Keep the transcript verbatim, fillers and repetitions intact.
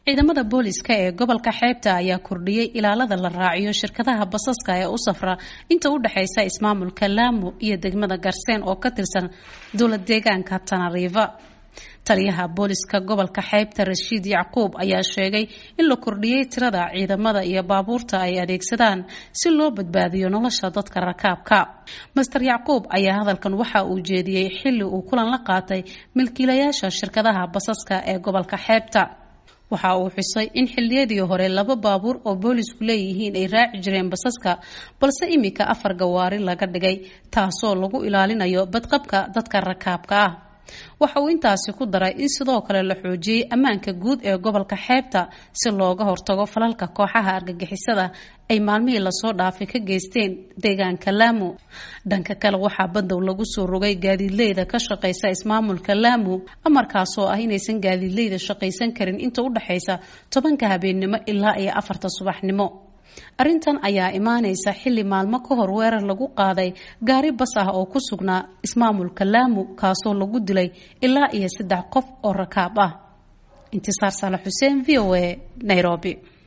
ciidamada booliska ee gobolka xeebta ayaa kordhiyay ilaalada la raaciyo shirkadaha basaska ee u safra inta u dhaxaysa ismaamulka Lamu iyo degmada Garseen oo ka tirsan dowlad deegaanka Tanariva. taliyaha booliska gobolka xeebta Rashid Yacquub ayaa sheegay in la kordhiyay tirada ciidamada iyo baabuurta ay adeegsadaan si loo badbaadiyo nolosha dadka rakaabka. Master Yacquub ayaa hadalkan waxa uu jeediyay xilli uu kulan la qaatay milkiilayaasha shirkadaha basaska ee gobolka xeebta. waxa uu xusay in xilliyadii hore laba baabuur oo boolisku leeyihiin ay raaci jireen basaska balse imika afar gawaari laga dhigay taasoo lagu ilaalinayo badqabka dadka rakaabka ah. waxa uu intaasi ku daray in sidoo kale la xoojiyay ammaanka guud ee gobolka xeebta si looga hortago falalka kooxaha argagixisada ay maalmihii la soo dhaafay ka geysteen deegaanka Lamu. dhanka kale waxaa bandow lagu soo rogay gaadiidleyda ka shaqeysa ismaamulka Lamu amarkaasoo ah inaysan gaadiidleyda shaqeysan karin inta u dhaxaysa tobanka habeenimo ilaa iyo afarta subaxnimo. arrintan ayaa imaanaysa xilli maalmo ka hor weerar lagu qaaday gaari bas ah oo ku sugnaa ismaamulka Lamu kaasoo lagu dilay ilaa iyo saddex qof oo rakaab ah. Intisaar Saalax Xuseen, V O A, Nairobi.